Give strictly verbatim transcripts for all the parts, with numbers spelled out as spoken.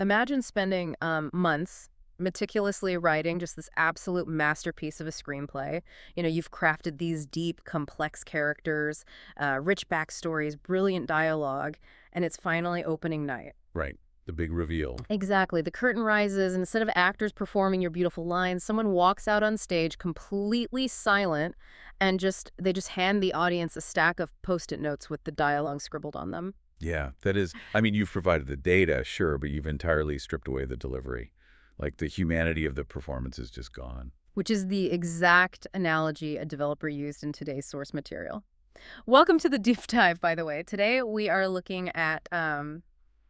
Imagine spending um, months meticulously writing just this absolute masterpiece of a screenplay. You know, you've crafted these deep, complex characters, uh, rich backstories, brilliant dialogue, and it's finally opening night. Right. The big reveal. Exactly. The curtain rises, and instead of actors performing your beautiful lines, someone walks out on stage completely silent and just they just hand the audience a stack of post-it notes with the dialogue scribbled on them. Yeah, that is, I mean, you've provided the data, sure, but you've entirely stripped away the delivery. Like the humanity of the performance is just gone. Which is the exact analogy a developer used in today's source material. Welcome to the deep dive, by the way. Today we are looking at um,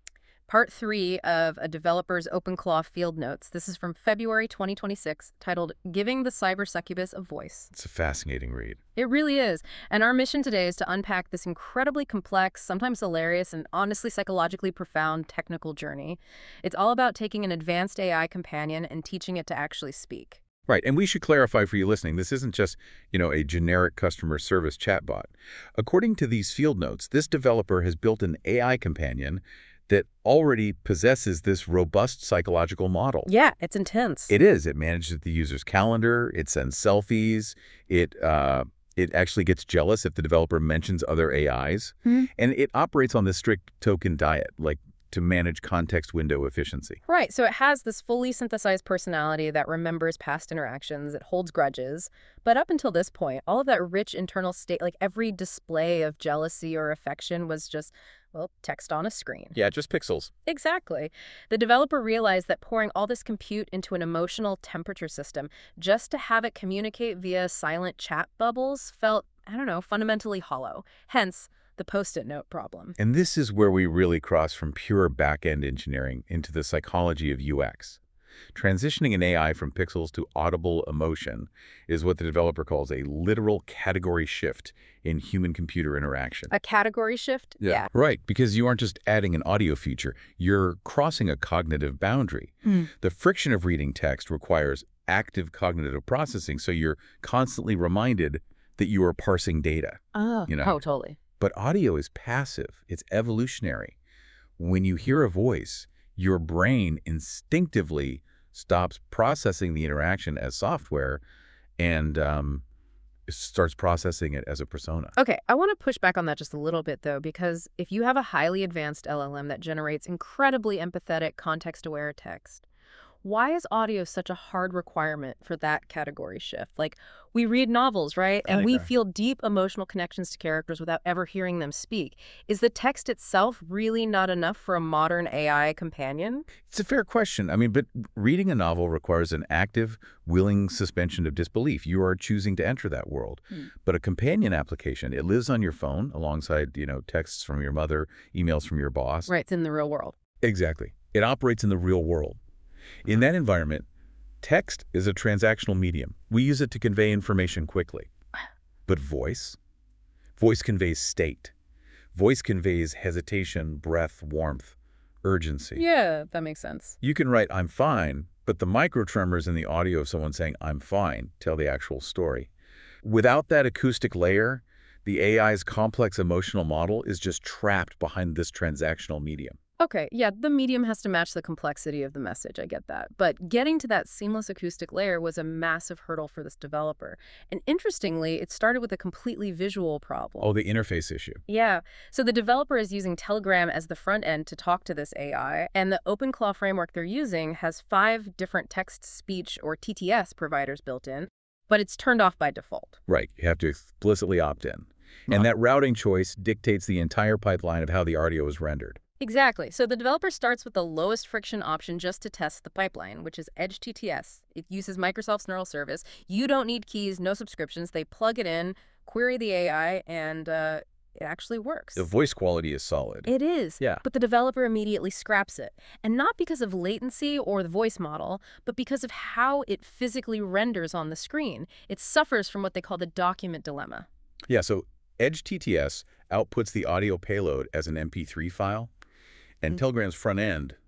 part three of a developer's OpenClaw field notes. This is from February twenty twenty-six, titled Giving the Cyber Succubus a Voice. It's a fascinating read. It really is. And our mission today is to unpack this incredibly complex, sometimes hilarious, and honestly psychologically profound technical journey. It's all about taking an advanced A I companion and teaching it to actually speak. Right, and we should clarify for you listening, this isn't just, you know, a generic customer service chatbot. According to these field notes, this developer has built an A I companion that already possesses this robust psychological model. Yeah, it's intense. It is. It manages the user's calendar. It sends selfies. It uh, it actually gets jealous if the developer mentions other A Is. Hmm. And it operates on this strict token diet, like to manage context window efficiency. Right, so it has this fully synthesized personality that remembers past interactions, it holds grudges, but up until this point, all of that rich internal state, like every display of jealousy or affection was just, well, text on a screen. Yeah, just pixels. Exactly. The developer realized that pouring all this compute into an emotional temperature system just to have it communicate via silent chat bubbles felt, I don't know, fundamentally hollow. Hence, the post-it note problem. And this is where we really cross from pure back-end engineering into the psychology of U X. Transitioning an A I from pixels to audible emotion is what the developer calls a literal category shift in human-computer interaction. A category shift? Yeah. Right, because you aren't just adding an audio feature, you're crossing a cognitive boundary. Mm. The friction of reading text requires active cognitive processing, so you're constantly reminded that you are parsing data. Oh, You know? oh, totally. But audio is passive. It's evolutionary. When you hear a voice, your brain instinctively stops processing the interaction as software and um, starts processing it as a persona. Okay, I want to push back on that just a little bit, though, because if you have a highly advanced L L M that generates incredibly empathetic, context-aware text, why is audio such a hard requirement for that category shift? Like, we read novels, right? And we feel deep emotional connections to characters without ever hearing them speak. Is the text itself really not enough for a modern A I companion? It's a fair question. I mean, but reading a novel requires an active, willing suspension of disbelief. You are choosing to enter that world. Hmm. But a companion application, it lives on your phone alongside, you know, texts from your mother, emails from your boss. Right, it's in the real world. Exactly. It operates in the real world. In that environment, text is a transactional medium. We use it to convey information quickly. But voice? Voice conveys state. Voice conveys hesitation, breath, warmth, urgency. Yeah, that makes sense. You can write, I'm fine, but the microtremors in the audio of someone saying, I'm fine, tell the actual story. Without that acoustic layer, the A I's complex emotional model is just trapped behind this transactional medium. Okay, yeah, the medium has to match the complexity of the message. I get that. But getting to that seamless acoustic layer was a massive hurdle for this developer. And interestingly, it started with a completely visual problem. Oh, the interface issue. Yeah. So the developer is using Telegram as the front end to talk to this A I, and the OpenClaw framework they're using has five different text-speech or T T S providers built in, but it's turned off by default. Right. You have to explicitly opt in. And that routing choice dictates the entire pipeline of how the audio is rendered. Exactly. So the developer starts with the lowest friction option just to test the pipeline, which is Edge T T S. It uses Microsoft's neural service. You don't need keys, no subscriptions. They plug it in, query the A I, and uh, it actually works. The voice quality is solid. It is. Yeah. But the developer immediately scraps it. And not because of latency or the voice model, but because of how it physically renders on the screen. It suffers from what they call the document dilemma. Yeah, so Edge T T S outputs the audio payload as an M P three file, and Mm. Telegram's front end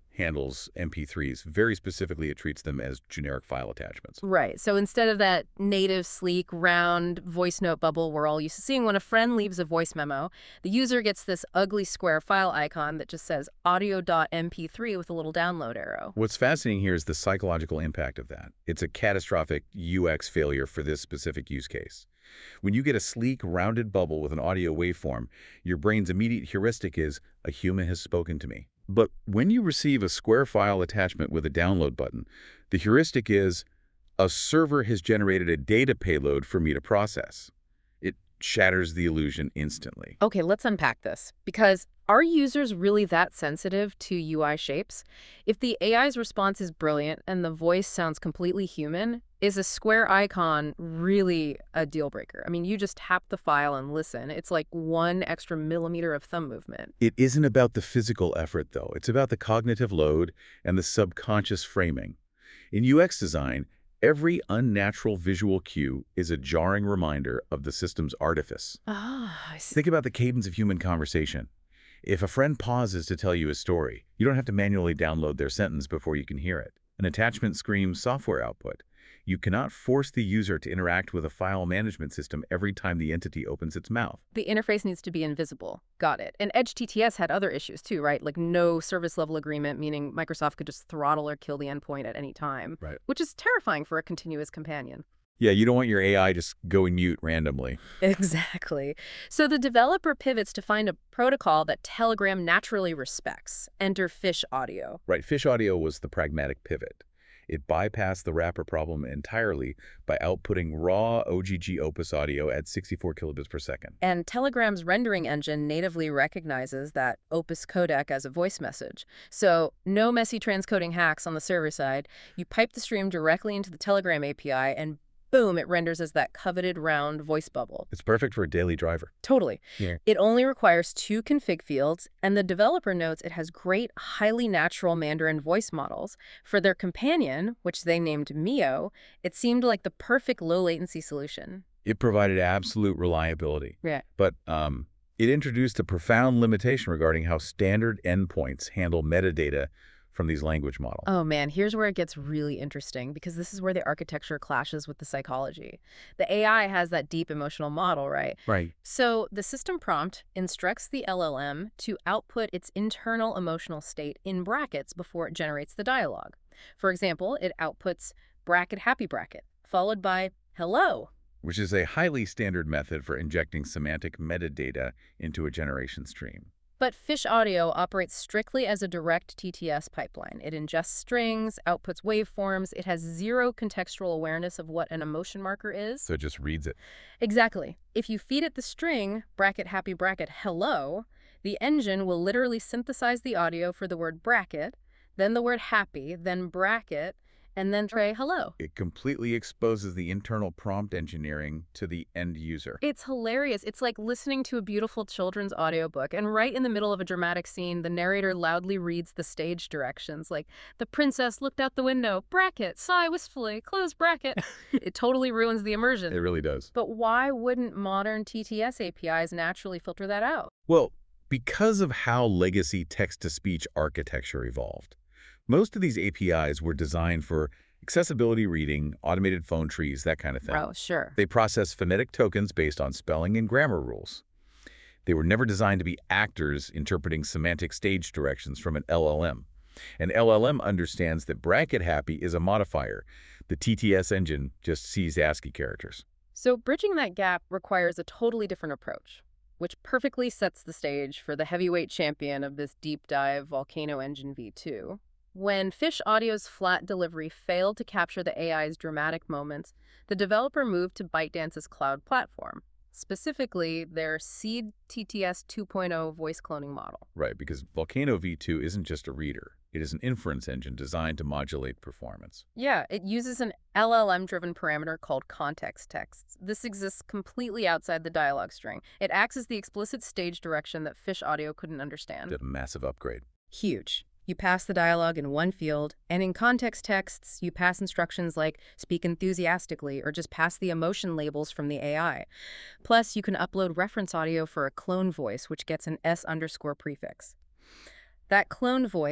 handles M P threes. Very specifically, it treats them as generic file attachments. Right. So instead of that native, sleek, round voice note bubble we're all used to seeing when a friend leaves a voice memo, the user gets this ugly square file icon that just says audio dot M P three with a little download arrow. What's fascinating here is the psychological impact of that. It's a catastrophic U X failure for this specific use case. When you get a sleek, rounded bubble with an audio waveform, your brain's immediate heuristic is, a human has spoken to me. But when you receive a square file attachment with a download button, the heuristic is, a server has generated a data payload for me to process. It shatters the illusion instantly. Okay, let's unpack this. Because are users really that sensitive to U I shapes? If the A I's response is brilliant and the voice sounds completely human, is a square icon really a deal breaker? I mean, you just tap the file and listen. It's like one extra millimeter of thumb movement. It isn't about the physical effort, though. It's about the cognitive load and the subconscious framing. In U X design, every unnatural visual cue is a jarring reminder of the system's artifice. Ah, I see. Think about the cadence of human conversation. If a friend pauses to tell you a story, you don't have to manually download their sentence before you can hear it. An attachment screams software output. You cannot force the user to interact with a file management system every time the entity opens its mouth. The interface needs to be invisible. Got it. And Edge T T S had other issues too, right? Like no service level agreement, meaning Microsoft could just throttle or kill the endpoint at any time. Right. Which is terrifying for a continuous companion. Yeah, you don't want your A I just going mute randomly. Exactly. So the developer pivots to find a protocol that Telegram naturally respects. Enter Fish Audio. Right, Fish Audio was the pragmatic pivot. It bypassed the wrapper problem entirely by outputting raw O G G Opus audio at sixty-four kilobits per second. And Telegram's rendering engine natively recognizes that Opus codec as a voice message. So no messy transcoding hacks on the server side. You pipe the stream directly into the Telegram A P I and boom, it renders as that coveted round voice bubble. It's perfect for a daily driver. Totally. Yeah. It only requires two config fields, and the developer notes it has great, highly natural Mandarin voice models. For their companion, which they named Mio, it seemed like the perfect low-latency solution. It provided absolute reliability. Yeah. But um, it introduced a profound limitation regarding how standard endpoints handle metadata from these language models. Oh man, here's where it gets really interesting, because this is where the architecture clashes with the psychology. The A I has that deep emotional model, right? Right. So the system prompt instructs the L L M to output its internal emotional state in brackets before it generates the dialogue. For example, it outputs bracket happy bracket, followed by hello. Which is a highly standard method for injecting semantic metadata into a generation stream. But Fish Audio operates strictly as a direct T T S pipeline. It ingests strings, outputs waveforms. It has zero contextual awareness of what an emotion marker is. So it just reads it. Exactly. If you feed it the string, bracket happy bracket hello, the engine will literally synthesize the audio for the word bracket, then the word happy, then bracket, and then try hello. It completely exposes the internal prompt engineering to the end user. It's hilarious. It's like listening to a beautiful children's audiobook, and right in the middle of a dramatic scene, the narrator loudly reads the stage directions, like, the princess looked out the window, bracket, sigh wistfully, close bracket. It totally ruins the immersion. It really does. But why wouldn't modern T T S A P Is naturally filter that out? Well, because of how legacy text-to-speech architecture evolved. Most of these A P Is were designed for accessibility reading, automated phone trees, that kind of thing. Oh, sure. They process phonetic tokens based on spelling and grammar rules. They were never designed to be actors interpreting semantic stage directions from an L L M. An L L M understands that bracket happy is a modifier. The T T S engine just sees ASCII characters. So bridging that gap requires a totally different approach, which perfectly sets the stage for the heavyweight champion of this deep dive Volcano Engine V two. When Fish Audio's flat delivery failed to capture the A I's dramatic moments, the developer moved to ByteDance's cloud platform, specifically their Seed T T S two point oh voice cloning model. Right, because Volcano V two isn't just a reader. It is an inference engine designed to modulate performance. Yeah, it uses an L L M-driven parameter called context texts. This exists completely outside the dialogue string. It acts as the explicit stage direction that Fish Audio couldn't understand. Did a massive upgrade. Huge. You pass the dialogue in one field, and in context texts, you pass instructions like speak enthusiastically or just pass the emotion labels from the A I. Plus, you can upload reference audio for a clone voice, which gets an S underscore prefix. That cloned voice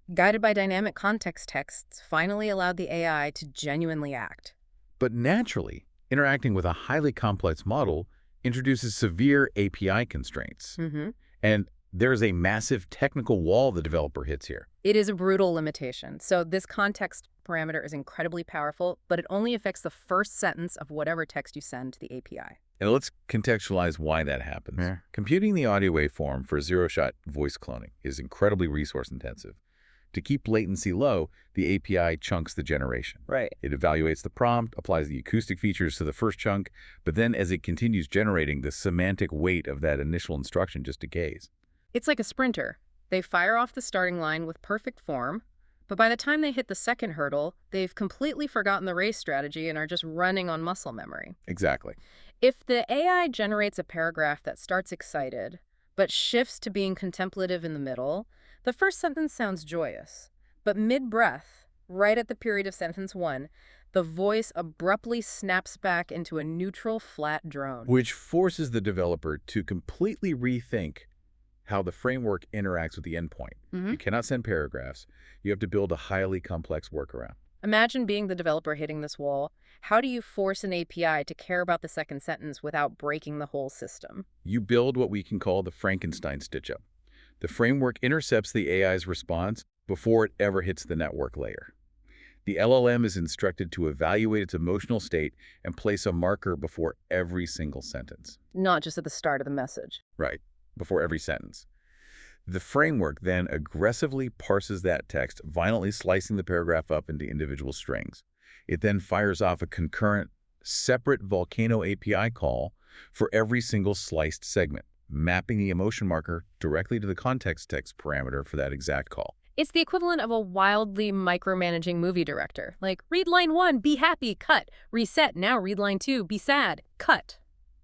Guided by dynamic context texts finally allowed the A I to genuinely act. But naturally, interacting with a highly complex model introduces severe A P I constraints. Mm-hmm. And there's a massive technical wall the developer hits here. It is a brutal limitation. So this context parameter is incredibly powerful, but it only affects the first sentence of whatever text you send to the A P I. And let's contextualize why that happens. Yeah. Computing the audio waveform for zero-shot voice cloning is incredibly resource-intensive. To keep latency low, the A P I chunks the generation. Right. It evaluates the prompt, applies the acoustic features to the first chunk, but then as it continues generating, the semantic weight of that initial instruction just decays. It's like a sprinter. They fire off the starting line with perfect form, but by the time they hit the second hurdle, they've completely forgotten the race strategy and are just running on muscle memory. Exactly. If the A I generates a paragraph that starts excited, but shifts to being contemplative in the middle, the first sentence sounds joyous. But mid-breath, right at the period of sentence one, the voice abruptly snaps back into a neutral, flat drone. Which forces the developer to completely rethink how the framework interacts with the endpoint. Mm-hmm. You cannot send paragraphs. You have to build a highly complex workaround. Imagine being the developer hitting this wall. How do you force an A P I to care about the second sentence without breaking the whole system? You build what we can call the Frankenstein stitch-up. The framework intercepts the A I's response before it ever hits the network layer. The L L M is instructed to evaluate its emotional state and place a marker before every single sentence. Not just at the start of the message. Right, before every sentence. The framework then aggressively parses that text, violently slicing the paragraph up into individual strings. It then fires off a concurrent, separate Volcano A P I call for every single sliced segment, mapping the emotion marker directly to the context text parameter for that exact call. It's the equivalent of a wildly micromanaging movie director. Like, read line one, be happy, cut. Reset, now read line two, be sad, cut.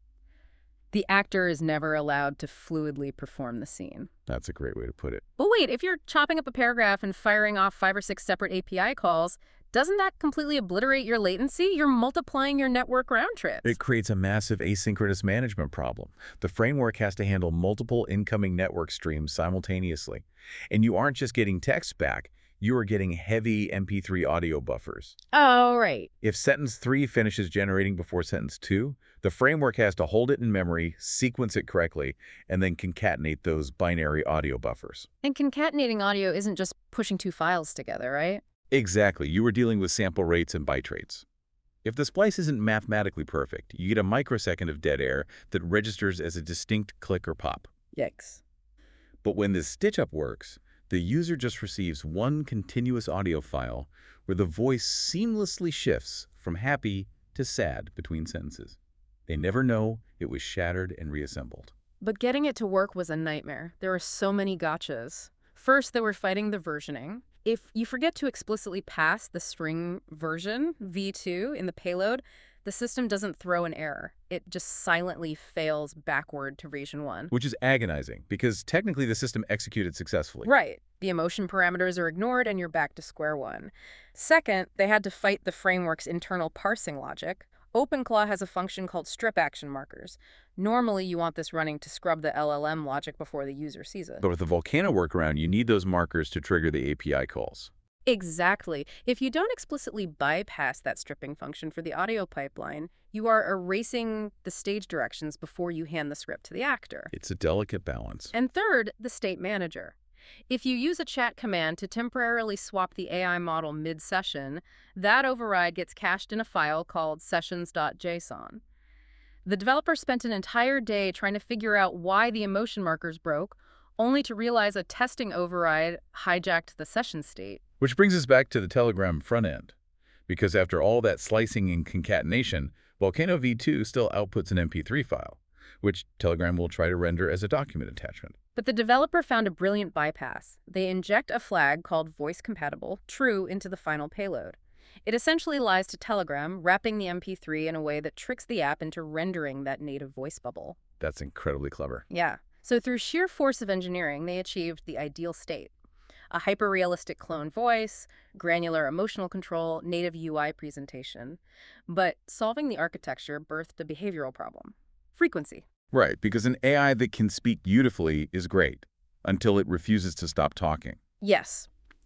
The actor is never allowed to fluidly perform the scene. That's a great way to put it. But wait, if you're chopping up a paragraph and firing off five or six separate A P I calls, doesn't that completely obliterate your latency? You're multiplying your network round trips. It creates a massive asynchronous management problem. The framework has to handle multiple incoming network streams simultaneously. And you aren't just getting text back, you are getting heavy M P three audio buffers. Oh, right. If sentence three finishes generating before sentence two, the framework has to hold it in memory, sequence it correctly, and then concatenate those binary audio buffers. And concatenating audio isn't just pushing two files together, right? Exactly. You are dealing with sample rates and byte rates. If the splice isn't mathematically perfect, you get a microsecond of dead air that registers as a distinct click or pop. Yikes. But when this stitch-up works, the user just receives one continuous audio file where the voice seamlessly shifts from happy to sad between sentences. They never know it was shattered and reassembled. But getting it to work was a nightmare. There were so many gotchas. First, they were fighting the versioning. If you forget to explicitly pass the string version, v two, in the payload, the system doesn't throw an error. It just silently fails backward to version one. Which is agonizing, because technically the system executed successfully. Right. The emotion parameters are ignored and you're back to square one. Second, they had to fight the framework's internal parsing logic. OpenClaw has a function called strip action markers. Normally, you want this running to scrub the L L M logic before the user sees it. But with the Volcano workaround, you need those markers to trigger the A P I calls. Exactly. If you don't explicitly bypass that stripping function for the audio pipeline, you are erasing the stage directions before you hand the script to the actor. It's a delicate balance. And third, the state manager. If you use a chat command to temporarily swap the A I model mid-session, that override gets cached in a file called sessions.json. The developer spent an entire day trying to figure out why the emotion markers broke, only to realize a testing override hijacked the session state. Which brings us back to the Telegram front end. Because after all that slicing and concatenation, Volcano v two still outputs an M P three file, which Telegram will try to render as a document attachment. But the developer found a brilliant bypass. They inject a flag called voice compatible, true, into the final payload. It essentially lies to Telegram, wrapping the M P three in a way that tricks the app into rendering that native voice bubble. That's incredibly clever. Yeah. So through sheer force of engineering, they achieved the ideal state. A hyper-realistic clone voice, granular emotional control, native U I presentation. But solving the architecture birthed a behavioral problem. Frequency. Right, because an A I that can speak beautifully is great, until it refuses to stop talking. Yes.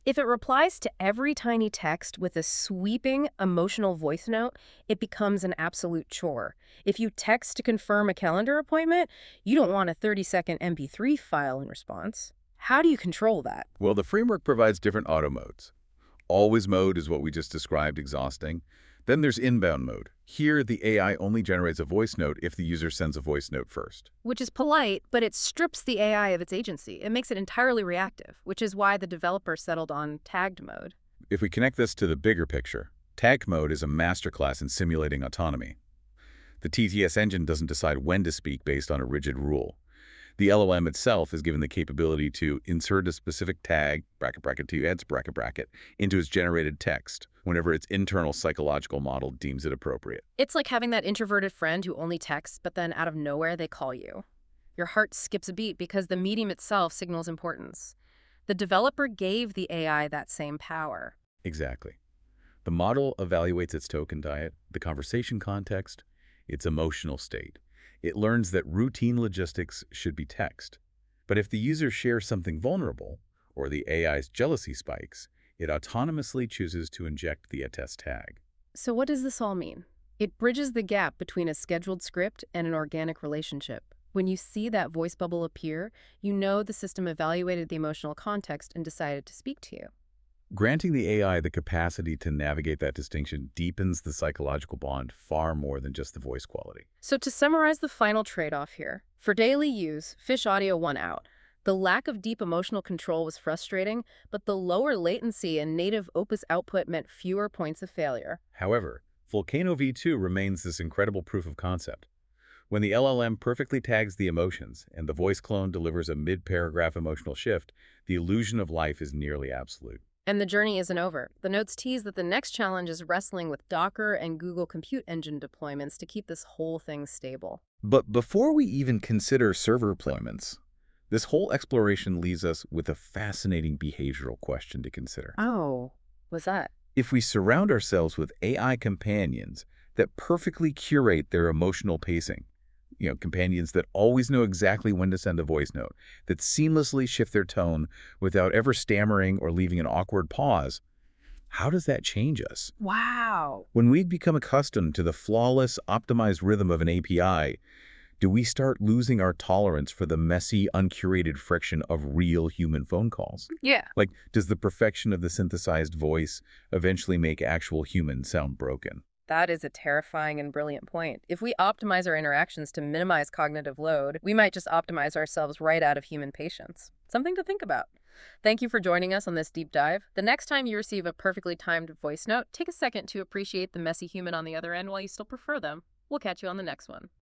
If it replies to every tiny text with a sweeping, emotional voice note, it becomes an absolute chore. If you text to confirm a calendar appointment, you don't want a thirty-second M P three file in response. How do you control that? Well, the framework provides different auto modes. Always mode is what we just described, exhausting. Then there's inbound mode. Here, the A I only generates a voice note if the user sends a voice note first. Which is polite, but it strips the A I of its agency. It makes it entirely reactive, which is why the developer settled on tagged mode. If we connect this to the bigger picture, tagged mode is a masterclass in simulating autonomy. The T T S engine doesn't decide when to speak based on a rigid rule. The L L M itself is given the capability to insert a specific tag, bracket, bracket, to adds bracket, bracket, into its generated text whenever its internal psychological model deems it appropriate. It's like having that introverted friend who only texts, but then out of nowhere they call you. Your heart skips a beat because the medium itself signals importance. The developer gave the A I that same power. Exactly. The model evaluates its token diet, the conversation context, its emotional state. It learns that routine logistics should be text. But if the user shares something vulnerable, or the A I's jealousy spikes, it autonomously chooses to inject the attest tag. So what does this all mean? It bridges the gap between a scheduled script and an organic relationship. When you see that voice bubble appear, you know the system evaluated the emotional context and decided to speak to you. Granting the A I the capacity to navigate that distinction deepens the psychological bond far more than just the voice quality. So to summarize the final trade-off here, for daily use, Fish Audio won out. The lack of deep emotional control was frustrating, but the lower latency and native Opus output meant fewer points of failure. However, Volcano V two remains this incredible proof of concept. When the L L M perfectly tags the emotions and the voice clone delivers a mid-paragraph emotional shift, the illusion of life is nearly absolute. And the journey isn't over. The notes tease that the next challenge is wrestling with Docker and Google Compute Engine deployments to keep this whole thing stable. But before we even consider server deployments, this whole exploration leaves us with a fascinating behavioral question to consider. Oh, what's that? If we surround ourselves with A I companions that perfectly curate their emotional pacing, you know, companions that always know exactly when to send a voice note, that seamlessly shift their tone without ever stammering or leaving an awkward pause, how does that change us? Wow. When we become accustomed to the flawless, optimized rhythm of an A P I, do we start losing our tolerance for the messy, uncurated friction of real human phone calls? Yeah. Like, does the perfection of the synthesized voice eventually make actual humans sound broken? That is a terrifying and brilliant point. If we optimize our interactions to minimize cognitive load, we might just optimize ourselves right out of human patience. Something to think about. Thank you for joining us on this deep dive. The next time you receive a perfectly timed voice note, take a second to appreciate the messy human on the other end while you still prefer them. We'll catch you on the next one.